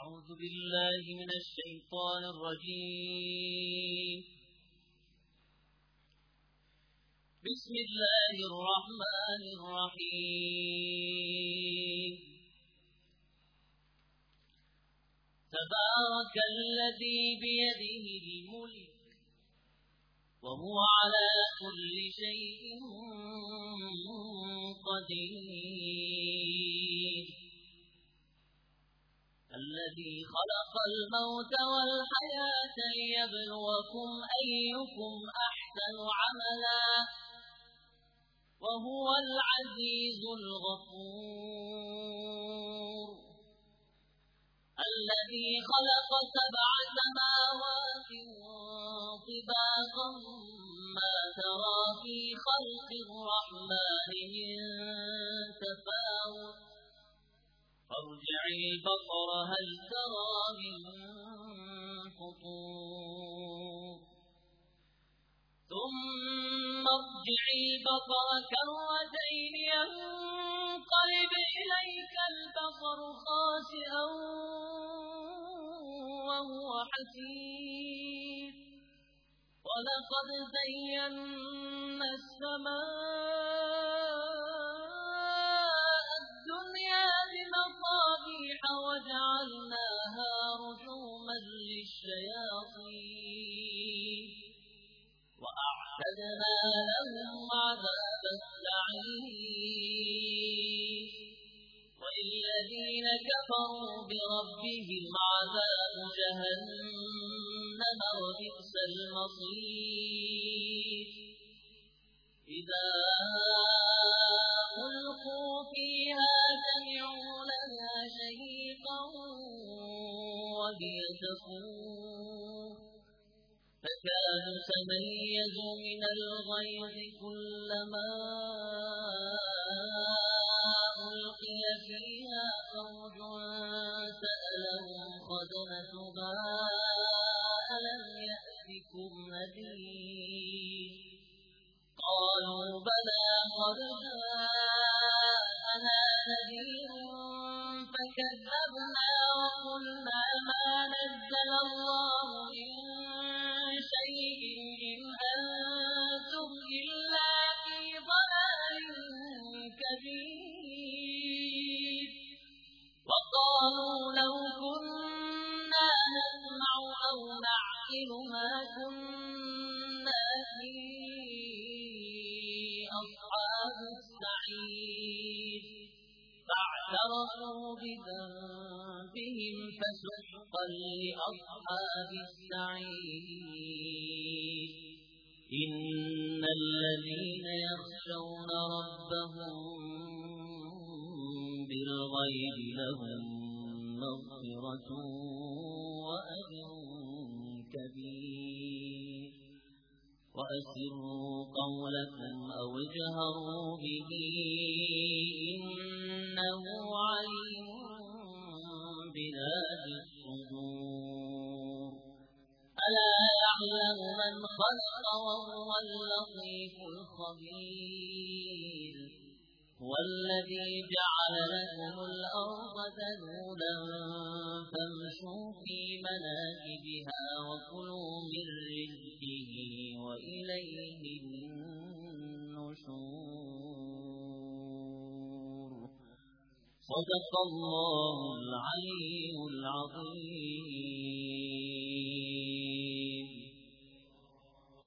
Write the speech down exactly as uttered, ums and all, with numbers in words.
أعوذ بالله من الشيطان الرجيم. بسم الله الرحمن الرحيم. تبارك الذي بيده الملك وهو على كل شيء قدير. الذي خلق الموت والحياة ليبلوكم أيكم أحسن عملا وهو العزيز الغفور. الذي خلق سبع سماوات طباقا ما ترى في خلق الرحمن من تفاوت فارجع البصر هل ترى من فطور ثم ارجع البصر كرتين ينقلب إليك البصر خاسئا وهو حسير. ولقد زينا السماء الدنيا بمصابيح وجعلناها رجوما للشياطين وأعتدنا لهم عذاب السعير. وللذين كفروا بربهم عذاب جهنم وبئس المصير. إذا ألقوا فيها سمعوا لها شهيقا وهي تفور تكاد تميز من الغيظ كلما ألقي فيها فوج سألهم خزنتها ألم يأتكم نذير قالوا بلى قد جاءنا نذير فكذبنا وقلنا ما نزل الله من شيء إن أنتم إلا في ضلال كبير. وقالوا لو كنا نسمع أو نعقل ما كنا في أصحاب السعير. فاعترفوا بذنبهم فسحقا لأصحاب السعير. إن الذين يخشون ربهم بالغيب لهم مغفرة وأجر كبير. وأسروا قولكم أو اجهروا به إنه عليم بذات الصدور. ألا يعلم من خلق وهو اللطيف الخبير. هو الذي جعل لكم الأرض ذلولا فامشوا في مناكبها وكلوا من رزقه وإليه النشور. صدق الله العلي العظيم.